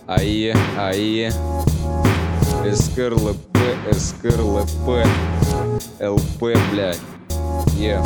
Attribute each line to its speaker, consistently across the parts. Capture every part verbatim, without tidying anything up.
Speaker 1: АЕ, АЕ, СКРЛП, СКРЛП, ЛП, блядь. Е.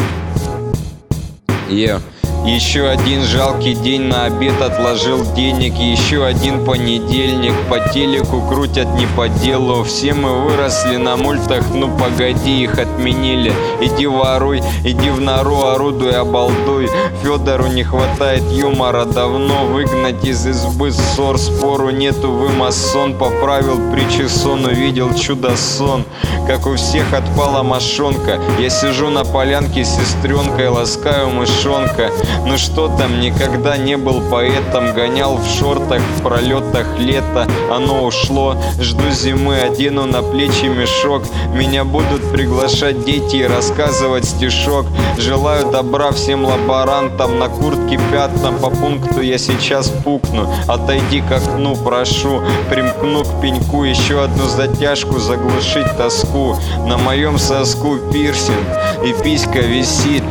Speaker 1: Е. Еще один жалкий день на обед отложил денег. Еще один понедельник. По телеку крутят не по делу. Все мы выросли на мультах, ну погоди, их отменили. Иди воруй, иди в нору, орудуй, обалдуй. Федору не хватает юмора давно. Выгнать из избы ссор, спору нету, вы масон. Поправил причесон, увидел чудо-сон. Как у всех отпала мошонка. Я сижу на полянке с сестренкой, ласкаю мышонка. Ну что там, никогда не был поэтом. Гонял в шортах, в пролетах лето. Оно ушло, жду зимы, одену на плечи мешок. Меня будут приглашать дети и рассказывать стишок. Желаю добра всем лаборантам. На куртке пятна, по пункту я сейчас пукну. Отойди к окну, прошу, примкну к пеньку. Еще одну затяжку, заглушить тоску. На моем соску пирсинг и писька висит.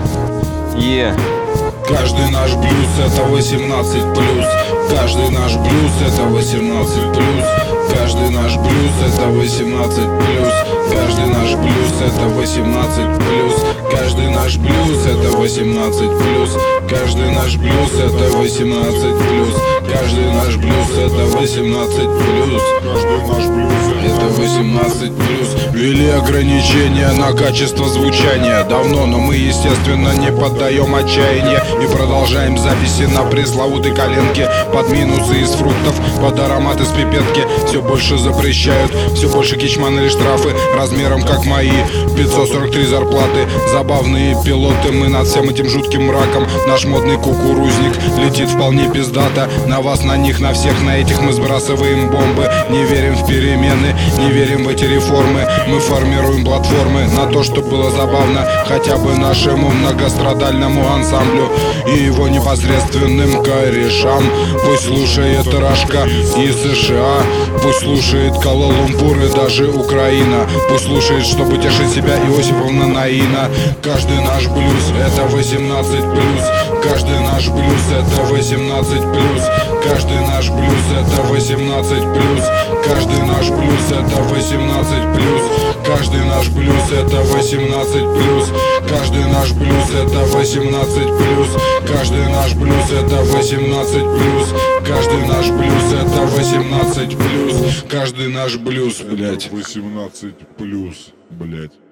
Speaker 1: Е.
Speaker 2: Каждый наш блюз это восемнадцать плюс. Каждый наш блюз это восемнадцать плюс. Каждый наш блюз это восемнадцать плюс. Каждый наш блюз это восемнадцать плюс. Каждый наш блюз это восемнадцать плюс. Каждый наш блюз это восемнадцать плюс. Каждый наш блюз это восемнадцать плюс. Каждый наш блюз это восемнадцать плюс. Ввели ограничения на качество звучания давно, но мы естественно не поддаем отчаяния и продолжаем записи на пресловутой коленке. Под минусы из фруктов, под аромат из пипетки. Все больше запрещают, все больше кичманы или штрафы размером как мои пятьсот сорок три зарплаты. Забавные пилоты, мы над всем этим жутким мраком. Наш модный кукурузник летит вполне пиздато. На вас, на них, на всех, на этих мы сбрасываем бомбы. Не верим в перемены, не верим в эти реформы. Мы формируем платформы на то, что было забавно хотя бы нашему многострадальному ансамблю и его непосредственным корешам. Пусть слушает Рашка и США, пусть слушает Куала-Лумпур и даже Украина. Пусть слушает, чтобы тешить себя, Иосифовна Наина. Каждый наш блюз это восемнадцать плюс. Каждый наш блюз это восемнадцать плюс. Каждый наш блюз это восемнадцать плюс. Каждый наш блюз это восемнадцать плюс. Каждый наш блюз это восемнадцать плюс. Каждый наш блюз это восемнадцать плюс. Каждый наш блюз это восемнадцать плюс. Каждый наш блюз это восемнадцать плюс. Каждый наш блюз, блять,
Speaker 3: восемнадцать плюс, блять.